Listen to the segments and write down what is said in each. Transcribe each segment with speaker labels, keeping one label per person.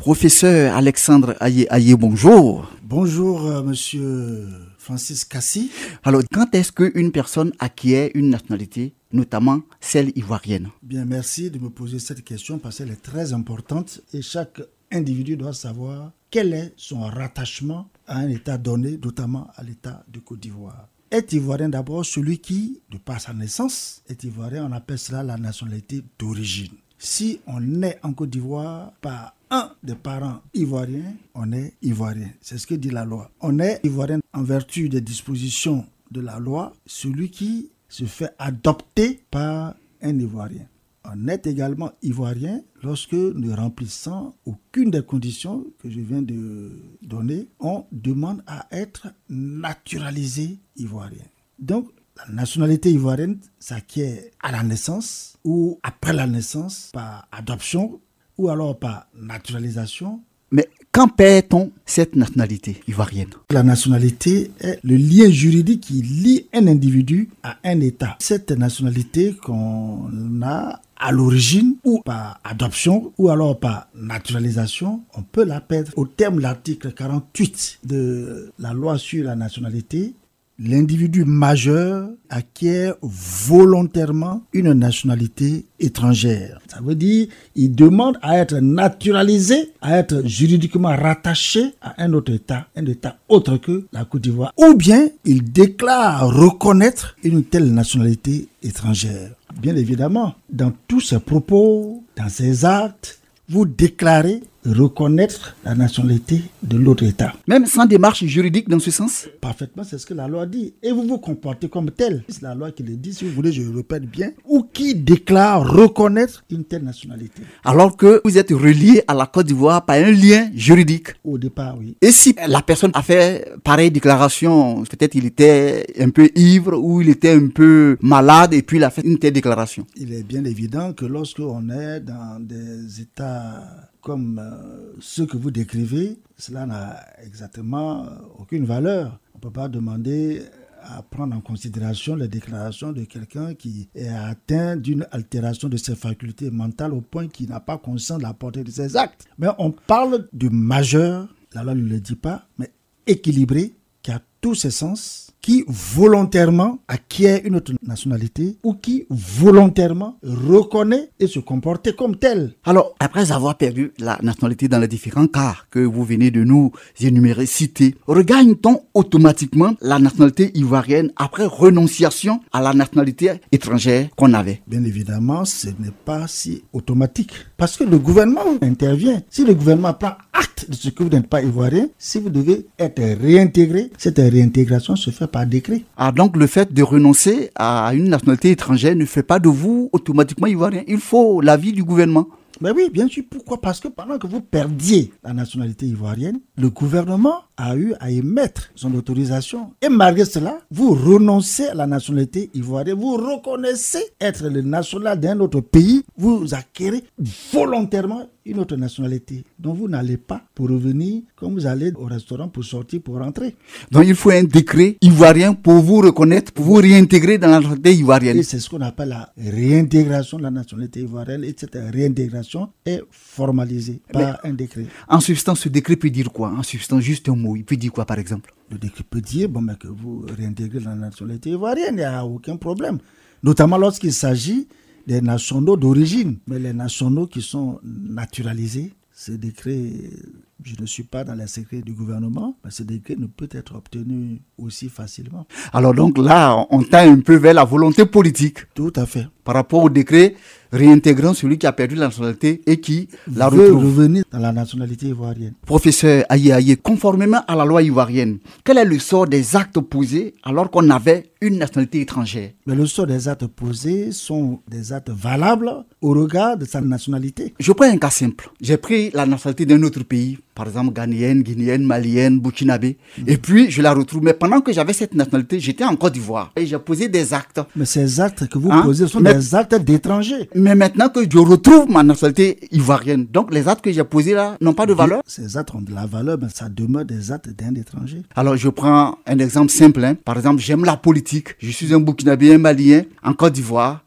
Speaker 1: Professeur Alexandre Aye, bonjour.
Speaker 2: Bonjour, monsieur Francis Kassi.
Speaker 1: Alors, quand est-ce qu'une personne acquiert une nationalité, notamment celle ivoirienne?
Speaker 2: Bien, merci de me poser cette question parce qu'elle est très importante et chaque individu doit savoir quel est son rattachement à un État donné, notamment à l'État de Côte d'Ivoire. Est ivoirien d'abord celui qui, de par sa naissance, est ivoirien, on appelle cela la nationalité d'origine. Si on naît en Côte d'Ivoire par un des parents ivoiriens, on est ivoirien. C'est ce que dit la loi. On est ivoirien en vertu des dispositions de la loi, celui qui se fait adopter par un ivoirien. On est également ivoirien lorsque, ne remplissant aucune des conditions que je viens de donner, on demande à être naturalisé ivoirien. Donc, la nationalité ivoirienne s'acquiert à la naissance ou après la naissance par adoption ou alors par naturalisation.
Speaker 1: Mais quand perd-on cette nationalité ivoirienne?
Speaker 2: La nationalité est le lien juridique qui lie un individu à un État. Cette nationalité qu'on a à l'origine ou par adoption ou alors par naturalisation, on peut la perdre. Au terme de l'article 48 de la loi sur la nationalité, l'individu majeur acquiert volontairement une nationalité étrangère. Ça veut dire qu'il demande à être naturalisé, à être juridiquement rattaché à un autre État autre que la Côte d'Ivoire. Ou bien il déclare reconnaître une telle nationalité étrangère. Bien évidemment, dans tous ses propos, dans ses actes, vous déclarez reconnaître la nationalité de l'autre État.
Speaker 1: Même sans démarche juridique dans ce sens?
Speaker 2: Parfaitement, c'est ce que la loi dit. Et vous vous comportez comme tel. C'est la loi qui le dit, si vous voulez, je le répète bien. Ou qui déclare reconnaître une telle nationalité.
Speaker 1: Alors que vous êtes relié à la Côte d'Ivoire par un lien juridique.
Speaker 2: Au départ, oui.
Speaker 1: Et si la personne a fait pareille déclaration, peut-être il était un peu ivre ou il était un peu malade et puis il a fait une telle déclaration.
Speaker 2: Il est bien évident que lorsque on est dans des États comme ceux que vous décrivez, cela n'a exactement aucune valeur. On ne peut pas demander à prendre en considération les déclarations de quelqu'un qui est atteint d'une altération de ses facultés mentales au point qu'il n'a pas conscience de la portée de ses actes. Mais on parle du majeur, la loi ne le dit pas, mais équilibré, qui a tous ses sens, qui volontairement acquiert une autre nationalité ou qui volontairement reconnaît et se comporte comme tel.
Speaker 1: Alors, après avoir perdu la nationalité dans les différents cas que vous venez de nous énumérer, citer, regagne-t-on automatiquement la nationalité ivoirienne après renonciation à la nationalité étrangère qu'on avait?
Speaker 2: Bien évidemment, ce n'est pas si automatique. Parce que le gouvernement intervient. Si le gouvernement prend acte de ce que vous n'êtes pas ivoirien, si vous devez être réintégré, cette réintégration se fait par décret.
Speaker 1: Ah, donc le fait de renoncer à une nationalité étrangère ne fait pas de vous automatiquement ivoirien. Il faut l'avis du gouvernement.
Speaker 2: Ben oui, bien sûr. Pourquoi? Parce que pendant que vous perdiez la nationalité ivoirienne, le gouvernement a eu à émettre son autorisation. Et malgré cela, vous renoncez à la nationalité ivoirienne. Vous reconnaissez être le national d'un autre pays. Vous acquérez volontairement une autre nationalité dont vous n'allez pas pour revenir comme vous allez au restaurant pour sortir, pour rentrer.
Speaker 1: Donc il faut un décret ivoirien pour vous reconnaître, pour vous réintégrer dans la nationalité ivoirienne.
Speaker 2: Et c'est ce qu'on appelle la réintégration de la nationalité ivoirienne. Et cette réintégration est formalisée par un décret.
Speaker 1: En substance, ce décret peut dire quoi? En substance, juste un mot. Il peut dire quoi, par exemple?
Speaker 2: Le décret peut dire que vous réintégrez la nationalité ivoirienne, il n'y a aucun problème. Notamment lorsqu'il s'agit des nationaux d'origine. Mais les nationaux qui sont naturalisés, ce décret, je ne suis pas dans les secrets du gouvernement, mais ce décret ne peut être obtenu aussi facilement.
Speaker 1: Alors donc là, on tend un peu vers la volonté politique.
Speaker 2: Tout à fait.
Speaker 1: Par rapport au décret réintégrant celui qui a perdu la nationalité et qui la
Speaker 2: veut
Speaker 1: retrouve.
Speaker 2: Revenir dans la nationalité ivoirienne.
Speaker 1: Professeur Aye, conformément à la loi ivoirienne, quel est le sort des actes posés alors qu'on avait une nationalité étrangère?
Speaker 2: Mais le sort des actes posés sont des actes valables au regard de sa nationalité.
Speaker 1: Je prends un cas simple. J'ai pris la nationalité d'un autre pays, par exemple ghanéenne, guinéenne, malienne, burkinabé, et puis je la retrouve. Mais pendant que j'avais cette nationalité, j'étais en Côte d'Ivoire et j'ai posé des actes.
Speaker 2: Mais ces actes que vous posez sont des actes d'étrangers.
Speaker 1: Mais maintenant que je retrouve ma nationalité ivoirienne, donc les actes que j'ai posés là n'ont pas de valeur?
Speaker 2: Ces actes ont de la valeur, mais ça demeure des actes d'un étranger.
Speaker 1: Alors je prends un exemple simple. Par exemple, j'aime la politique. Je suis un burkinabé, un malien en Côte d'Ivoire.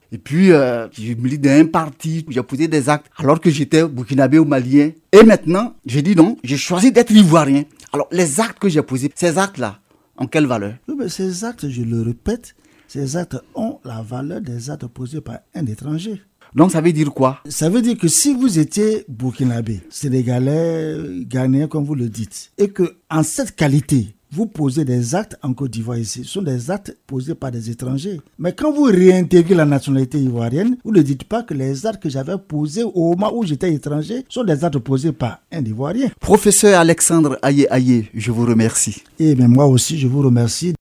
Speaker 1: Et puis, je milite dans un parti, j'ai posé des actes alors que j'étais burkinabé ou malien. Et maintenant, j'ai dit non, j'ai choisi d'être ivoirien. Alors, les actes que j'ai posés, ces actes-là, ont quelle valeur?
Speaker 2: Oui, mais ces actes, je le répète, ces actes ont la valeur des actes posés par un étranger.
Speaker 1: Donc, ça veut dire quoi?
Speaker 2: Ça veut dire que si vous étiez burkinabé, sénégalais, ghanéen, comme vous le dites, et que en cette qualité, vous posez des actes en Côte d'Ivoire ici, ce sont des actes posés par des étrangers. Mais quand vous réintégrez la nationalité ivoirienne, vous ne dites pas que les actes que j'avais posés au moment où j'étais étranger sont des actes posés par un Ivoirien.
Speaker 1: Professeur Alexandre Aye Aye, je vous remercie.
Speaker 2: Et bien moi aussi, je vous remercie.